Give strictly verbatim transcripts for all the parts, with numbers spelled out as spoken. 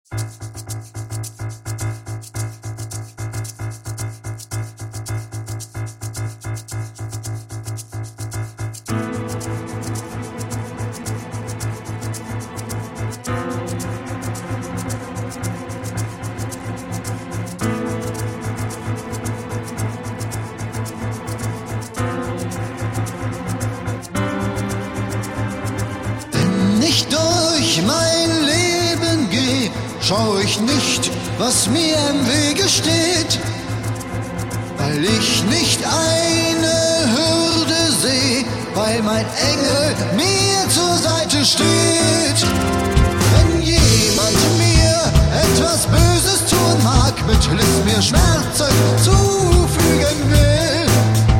Mein Leben geh, schau ich nicht, was mir im Wege steht, weil ich nicht eine Hürde seh, weil mein Engel mir zur Seite steht. Wenn jemand mir etwas Böses tun mag, mit Liss mir Schmerzen zufügen will,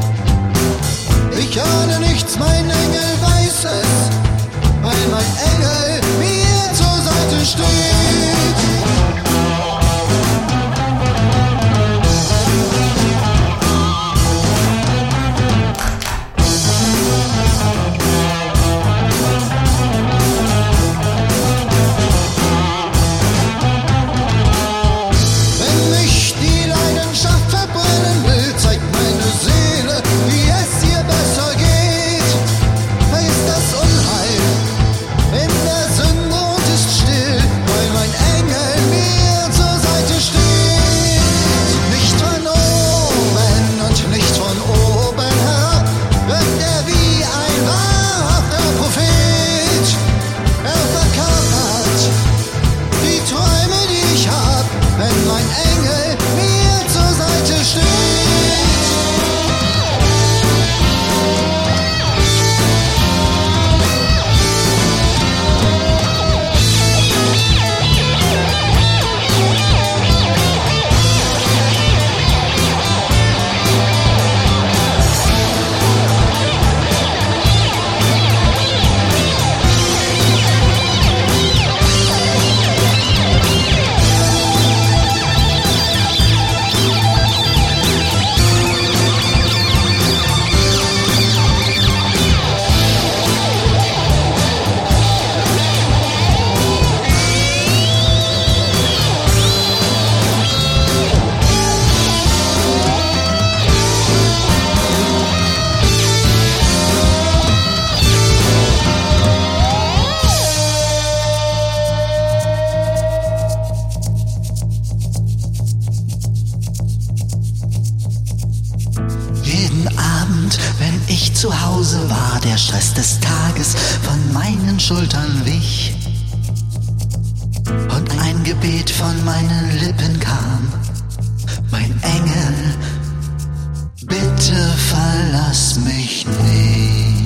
ich ahne nichts, mein Engel weiß es, weil mein Engel mir zur Seite steht. Wenn mich die Leidenschaft verbrennen will, zeigt meine Seele, wie es ihr besser geht. Vergiss das Unheil in der Sünde und ist still, weil mein Engel mir zur Seite steht. Nicht von oben und nicht von oben herab wirkt er wie ein wahrhafter Prophet. Er verkörpert die Träume, die ich hab, wenn mein Engel mir zur Seite steht. Jeden Abend, wenn ich zu Hause war, der Stress des Tages von meinen Schultern wich und ein Gebet von meinen Lippen kam: Mein Engel, bitte verlass mich nicht.